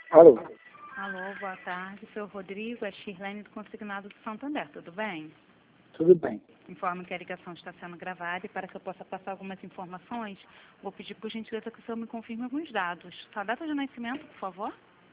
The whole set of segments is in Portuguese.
Alô, Alô, boa tarde. Sou o Rodrigo, é Shirlene do Consignado do Santander, tudo bem? tudo bem. Informo que a ligação está sendo gravada e para que eu possa passar algumas informações, vou pedir por gentileza que o senhor me confirme alguns dados. Sua data de nascimento, por favor?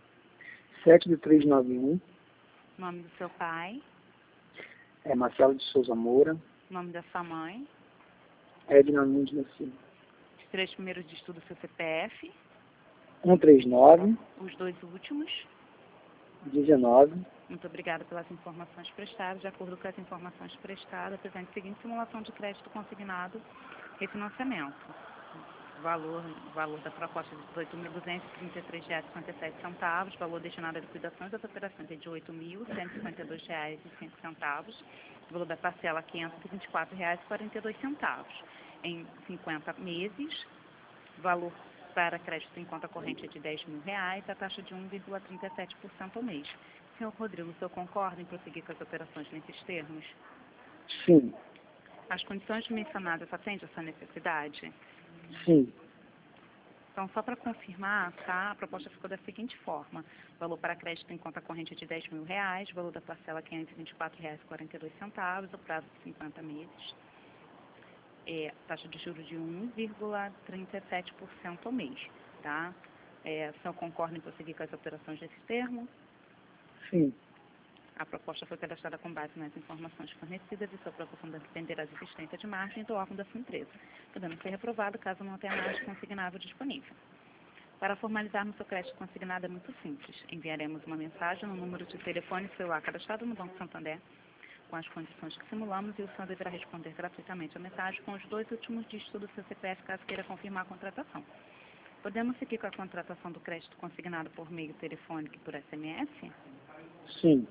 7/3/91, Nome do seu pai, é Marcelo de Souza Moura, nome da sua mãe, Edna Nunes da Silva. os 3 primeiros dígitos do seu CPF, 139, os 2 últimos. 19, Muito obrigada pelas informações prestadas. De acordo com as informações prestadas, apresente a seguinte simulação de crédito consignado e financiamento. O valor da proposta é de R$ 18.233,57. Valor destinado à liquidação das operações é de R$ 8.152,05. O valor da parcela R$ 524,42. Em 50 meses, valor para crédito em conta corrente é de R$ 10.000, a taxa de 1,37% ao mês. Senhor Rodrigo, o senhor concorda em prosseguir com as operações nesses termos? sim, As condições mencionadas atendem a sua necessidade? sim, Então, só para confirmar, tá? A proposta ficou da seguinte forma: valor para crédito em conta corrente é de R$ 10.000, valor da parcela R$ 524,42, o prazo de 50 meses. Taxa de juros de 1,37% ao mês, tá? O senhor concorda em prosseguir com as operações desse termo? sim, A proposta foi cadastrada com base nas informações fornecidas e sua aprovação dependerá da existência de margem do órgão da sua empresa, podendo ser reprovado caso não tenha margem consignável disponível. Para formalizarmos seu crédito consignado é muito simples. Enviaremos uma mensagem no número de telefone celular cadastrado no Banco Santander, com as condições que simulamos, e o senhor deverá responder gratuitamente a mensagem com os 2 últimos dígitos do seu CPF, caso queira confirmar a contratação. Podemos seguir com a contratação do crédito consignado por meio telefônico e por SMS? sim,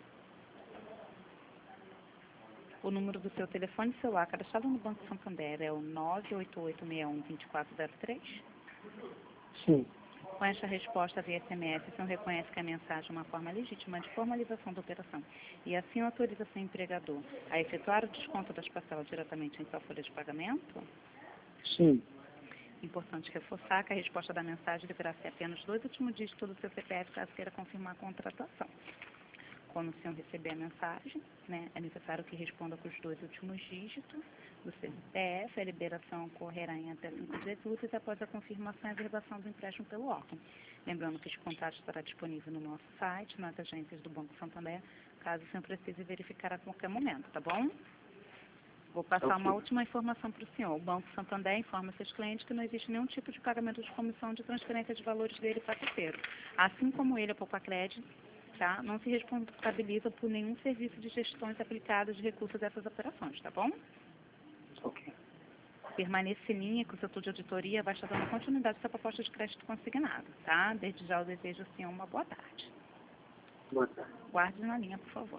O número do seu telefone celular cadastrado no Banco Santander é o 988612403? sim, Com esta resposta via SMS, o senhor reconhece que a mensagem é uma forma legítima de formalização da operação e assim autoriza seu empregador a efetuar o desconto das parcelas diretamente em sua folha de pagamento? sim, Importante reforçar que a resposta da mensagem deverá ser apenas os 2 últimos dígitos do seu CPF, caso queira confirmar a contratação. Quando o senhor receber a mensagem, é necessário que responda com os 2 últimos dígitos do seu CPF. A liberação ocorrerá em até 5 dias úteis após a confirmação e averbação do empréstimo pelo órgão. Lembrando que este contrato estará disponível no nosso site, nas agências do Banco Santander, caso o senhor precise verificar a qualquer momento, tá bom? Vou passar uma última informação para o senhor. O Banco Santander informa seus clientes que não existe nenhum tipo de pagamento de comissão de transferência de valores dele para terceiro. Assim como ele, a Poupacred, tá? Não se responsabiliza por nenhum serviço de gestões aplicadas de recursos dessas operações, tá bom? ok. Permaneça em linha com o setor de auditoria, vai estar dando continuidade à sua proposta de crédito consignado, tá? Desde já eu desejo ao senhor uma boa tarde. Boa tarde. Guarde na linha, por favor.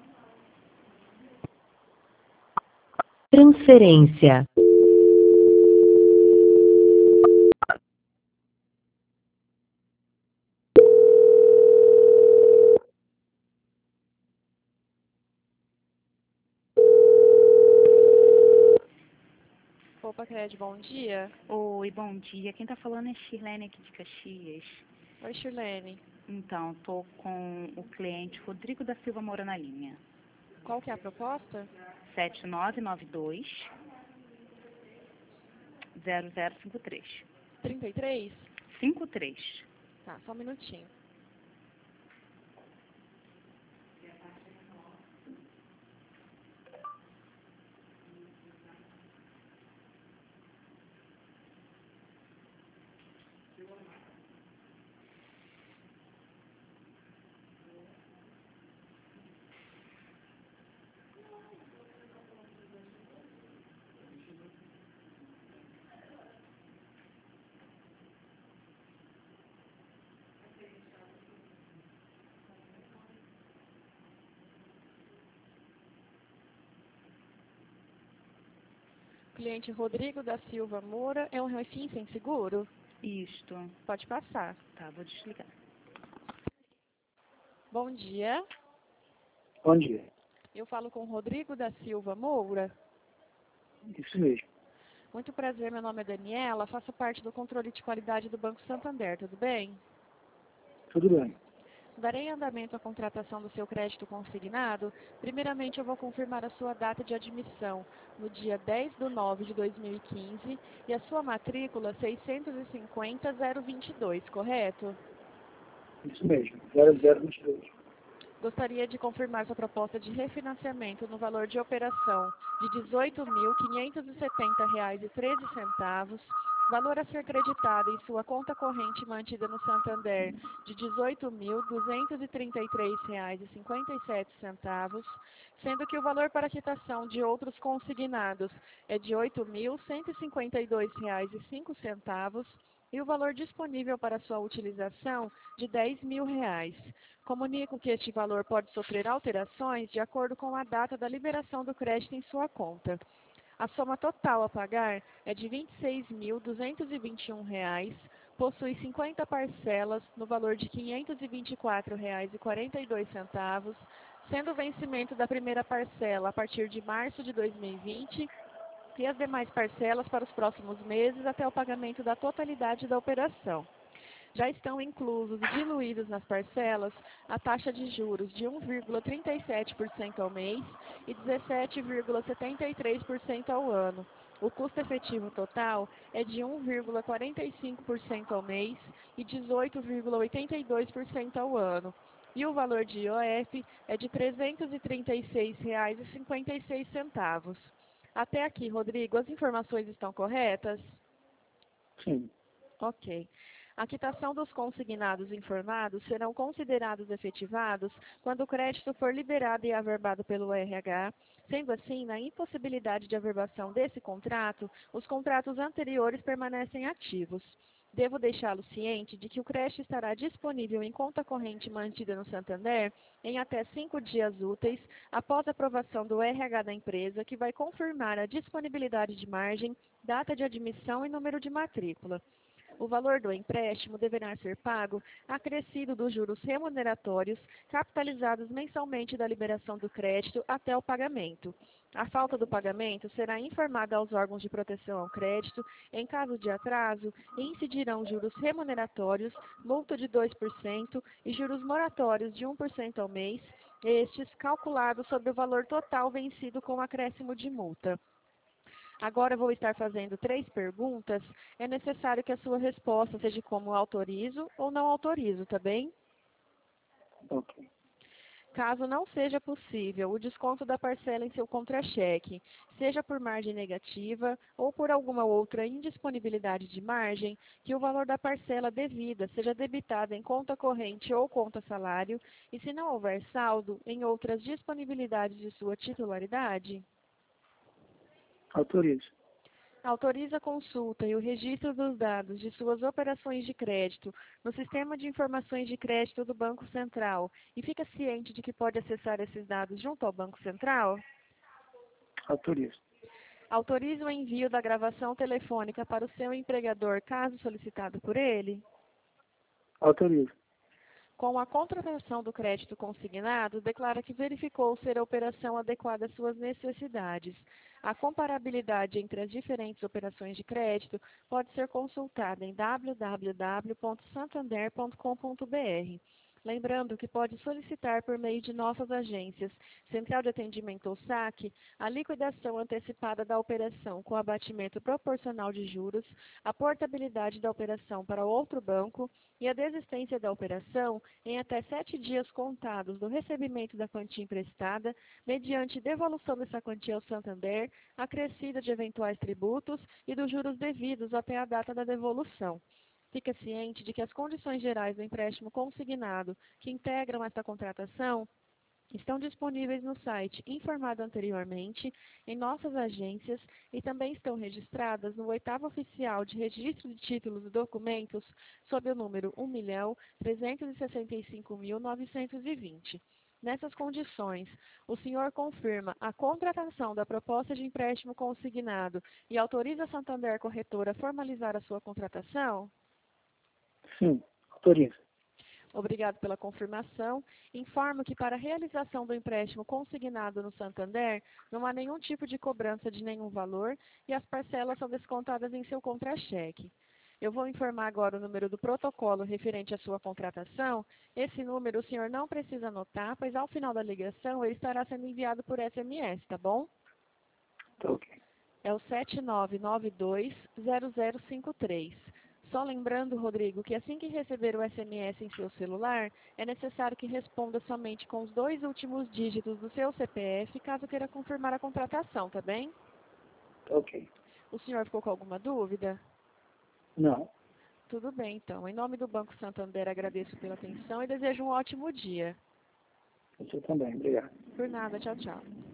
Transferência. Poupacred, bom dia. Oi, bom dia. Quem está falando é Shirlene aqui de Caxias. Oi, Shirlene. Então, estou com o cliente Rodrigo da Silva Moura na linha. Qual que é a proposta? 7992 0053. 33? 53. Tá, só um minutinho. Cliente Rodrigo da Silva Moura é um refém sem seguro? Isto. Pode passar. Tá, vou desligar. Bom dia. Bom dia. Eu falo com Rodrigo da Silva Moura. Isso mesmo. Muito prazer, meu nome é Daniela, faço parte do controle de qualidade do Banco Santander, tudo bem? Tudo bem. Darei andamento à contratação do seu crédito consignado. Primeiramente, eu vou confirmar a sua data de admissão no dia 10/9/2015 e a sua matrícula 650-022, correto? Isso mesmo, 0022. Gostaria de confirmar sua proposta de refinanciamento no valor de operação de R$ 18.570,13, valor a ser creditado em sua conta corrente mantida no Santander de R$ 18.233,57, sendo que o valor para quitação de outros consignados é de R$ 8.152,05 e o valor disponível para sua utilização de R$ 10.000. Comunico que este valor pode sofrer alterações de acordo com a data da liberação do crédito em sua conta. A soma total a pagar é de R$ 26.221, possui 50 parcelas no valor de R$ 524,42, sendo o vencimento da primeira parcela a partir de março de 2020 e as demais parcelas para os próximos meses até o pagamento da totalidade da operação. Já estão inclusos e diluídos nas parcelas a taxa de juros de 1,37% ao mês e 17,73% ao ano. O custo efetivo total é de 1,45% ao mês e 18,82% ao ano. E o valor de IOF é de R$ 336,56. Até aqui, Rodrigo, as informações estão corretas? Sim. Ok. A quitação dos consignados informados serão considerados efetivados quando o crédito for liberado e averbado pelo RH. Sendo assim, na impossibilidade de averbação desse contrato, os contratos anteriores permanecem ativos. Devo deixá-lo ciente de que o crédito estará disponível em conta corrente mantida no Santander em até 5 dias úteis após a aprovação do RH da empresa, que vai confirmar a disponibilidade de margem, data de admissão e número de matrícula. O valor do empréstimo deverá ser pago acrescido dos juros remuneratórios capitalizados mensalmente da liberação do crédito até o pagamento. A falta do pagamento será informada aos órgãos de proteção ao crédito. Em caso de atraso, incidirão juros remuneratórios, multa de 2% e juros moratórios de 1% ao mês, estes calculados sobre o valor total vencido com acréscimo de multa. Agora eu vou estar fazendo 3 perguntas. É necessário que a sua resposta seja como autorizo ou não autorizo, tá bem? Ok. Caso não seja possível o desconto da parcela em seu contra-cheque, seja por margem negativa ou por alguma outra indisponibilidade de margem, que o valor da parcela devida seja debitado em conta corrente ou conta salário, e se não houver saldo, em outras disponibilidades de sua titularidade? Autorizo. Autoriza a consulta e o registro dos dados de suas operações de crédito no Sistema de Informações de Crédito do Banco Central e fica ciente de que pode acessar esses dados junto ao Banco Central? Autorizo. Autoriza o envio da gravação telefônica para o seu empregador, caso solicitado por ele? Autorizo. Com a contratação do crédito consignado, declara que verificou ser a operação adequada às suas necessidades. A comparabilidade entre as diferentes operações de crédito pode ser consultada em www.santander.com.br. Lembrando que pode solicitar por meio de nossas agências, Central de Atendimento ou SAC, a liquidação antecipada da operação com abatimento proporcional de juros, a portabilidade da operação para outro banco e a desistência da operação em até 7 dias contados do recebimento da quantia emprestada, mediante devolução dessa quantia ao Santander, acrescida de eventuais tributos e dos juros devidos até a data da devolução. Fica ciente de que as condições gerais do empréstimo consignado que integram esta contratação estão disponíveis no site informado anteriormente, em nossas agências e também estão registradas no 8º Oficial de Registro de Títulos e Documentos sob o número 1.365.920. Nessas condições, o senhor confirma a contratação da proposta de empréstimo consignado e autoriza a Santander Corretora a formalizar a sua contratação? Sim, autorizo. Obrigado pela confirmação. Informo que para a realização do empréstimo consignado no Santander, não há nenhum tipo de cobrança de nenhum valor e as parcelas são descontadas em seu contra-cheque. Eu vou informar agora o número do protocolo referente à sua contratação. Esse número o senhor não precisa anotar, pois ao final da ligação ele estará sendo enviado por SMS, tá bom? Tá ok. É o 79920053. Só lembrando, Rodrigo, que assim que receber o SMS em seu celular, é necessário que responda somente com os 2 últimos dígitos do seu CPF, caso queira confirmar a contratação, tá bem? Tá ok. O senhor ficou com alguma dúvida? Não. Tudo bem, então. Em nome do Banco Santander, agradeço pela atenção e desejo um ótimo dia. Você também. Obrigado. Por nada, tchau, tchau.